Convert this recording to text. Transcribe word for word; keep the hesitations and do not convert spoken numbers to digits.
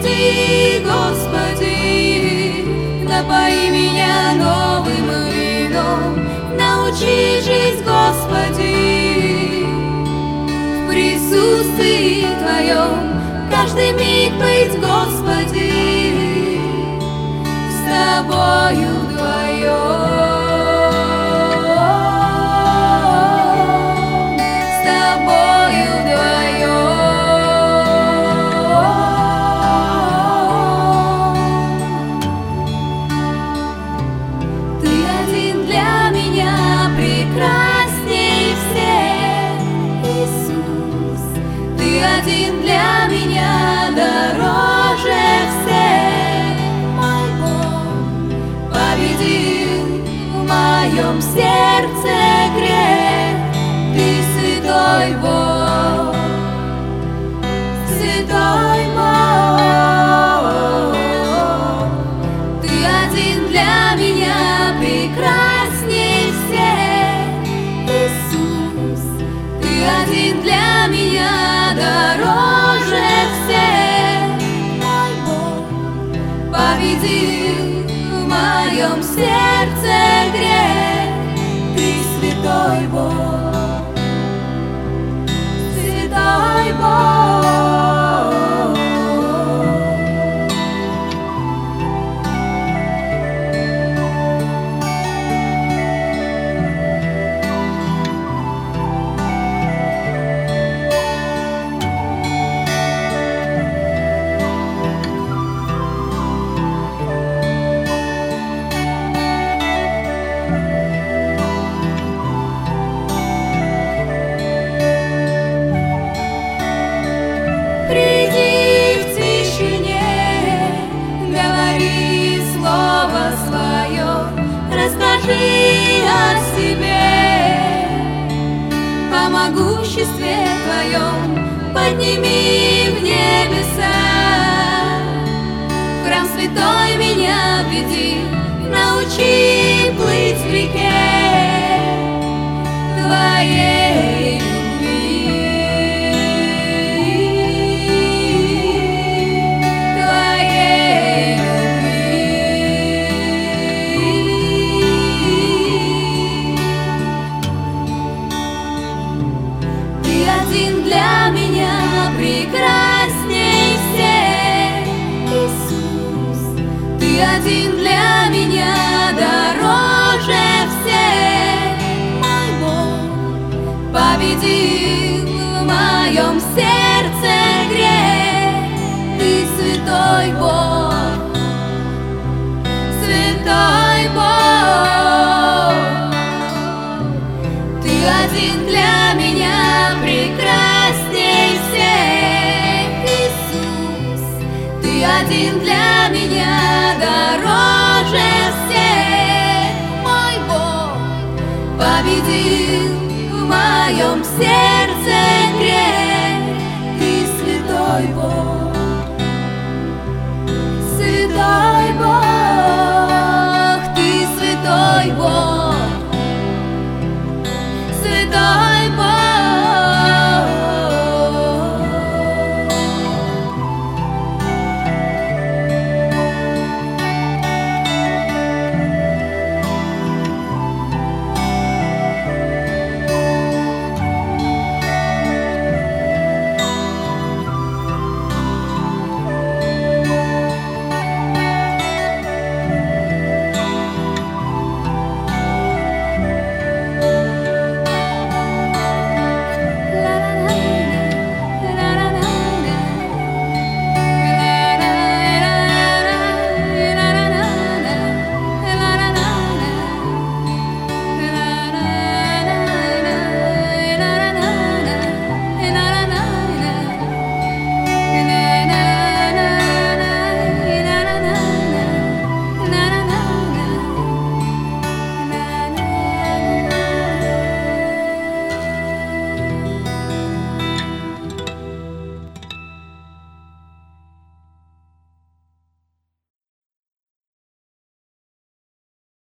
Приди, Господи, напои меня новым вином, научи жить, Господи, в присутствии Твоем, каждый миг быть, Господи, с Тобою вдвоем. Один для меня дороже всех, мой Бог победил в моем сердце грех. Ты святой Бог, святой Бог. Ты один для меня прекрасней всех, Иисус. Ты один для меня дороже всех, мой Бог победил в моем сердце грех. Ты святой Бог, святой Бог. Приди в тишине, говори слово свое, расскажи о себе, о могуществе Твоем, подними в небеса. В храм святой меня веди, научи плыть в реке Твоей. Один для меня прекрасней всех, Иисус. Ты один для меня дороже всех, мой Бог победил в моем сердце грех. Ты святой Бог, святой Бог. Ты один для меня прекрасней всех, Иисус. Ты один для меня дороже всех, мой Бог победил в моем сердце грех. Ты святой Бог.